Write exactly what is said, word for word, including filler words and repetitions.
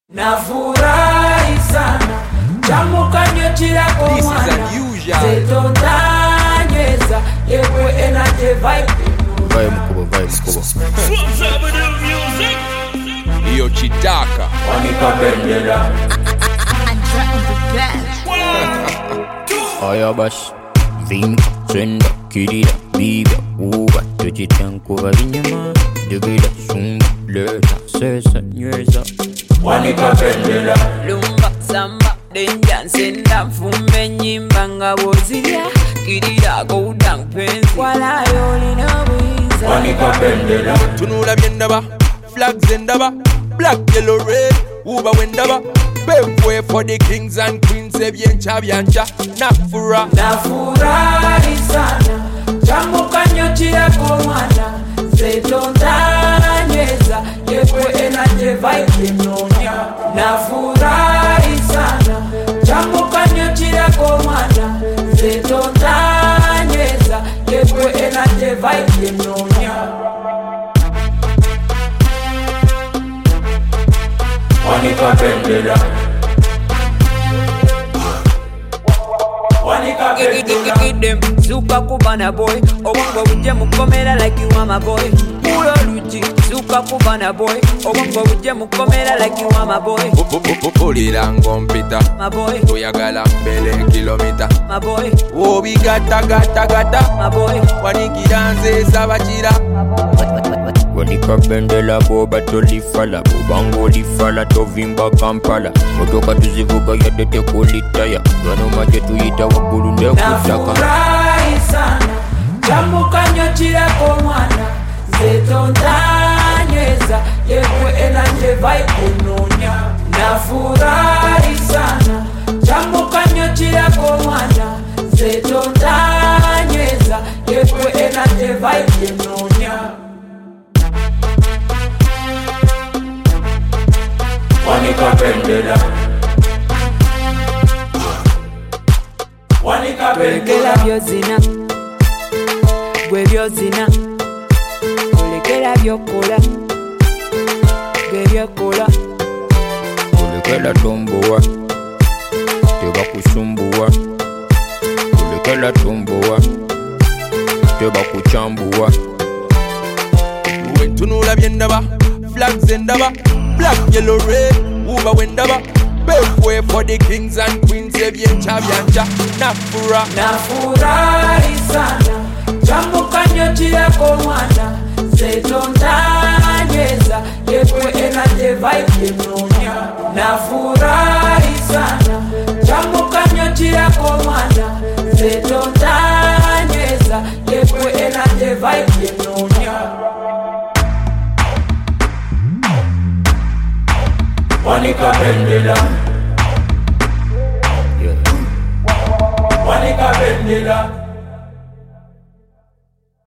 Nafurahi sana Jamuka nyochira kwa mwana Zetondanyeza Yewe energy vibe Vibe mkubwa, vibe mkubwa Iyo chitaka Wanika bendera Aya bash Vinka, senda, kirida, biga, uba Tujitankuva vinyama Digida, sunga, leta, sesa, nyeza Wanika bendera Lumba, samba, denja, nsenda, mfume, nyimba, ngabozilya Kirida, gouda, mpenzi Wala yoli na wiza Wanika bendera Tunula myendaba, flags endaba Black, yellow, red, uba wendaba Pave way for the kings and queens Ebyencha, byancha, nafura Nafurahi sana Jamuka nyochira kwa mwana Zetondanyeza Yewe energy vibe mnonya Nafurahi sana Jamuka nyochira kwa mwana Zetondanyeza Yewe energy vibe mnonya Wanika bendera Wanika bendera Them super kubana boy Obongo uje mukomera like you are my boy Ulo luchi super kubana boy Obongo uje mukomera like you are my boy Pulira ngompita My boy, Tuyagala mbele kilomita my boy, Obi gata gata gata my boy Wanikiranze sabachira Wanika bendela boba tolifala Bubango lifala tovimba Kampala Motoka tuzivuga yadete kulitaya Gano maje tuyita wagulu nekutaka Nafurahi sana Jamuka nyochira kwa mwana Zetondanyeza Yewe energy vibe mnonya Nafurahi sana Jamuka nyochira kwa mwana Zetondanyeza Yewe energy vibe mnonya Wanika bendera Wanika Kulekera bendera byozina Gwe byozina Kulekera byokola Gwe byokola Kulekela tombowa Teba kusumbuwa Kulekela tombowa Teba kuchambuwa Tunula myendaba, flags endaba Black, yellow, red, uba wendaba Pave way for the kings and queens Ebyencha, byancha, nafura Nafurahi sana Jamuka nyochira kwa mwana Zetondanyeza Yewe energy vibe mnonya Nafurahi sana Jamuka nyochira kwa mwana Zetondanyeza Yewe energy vibe mnonya Wanika bendera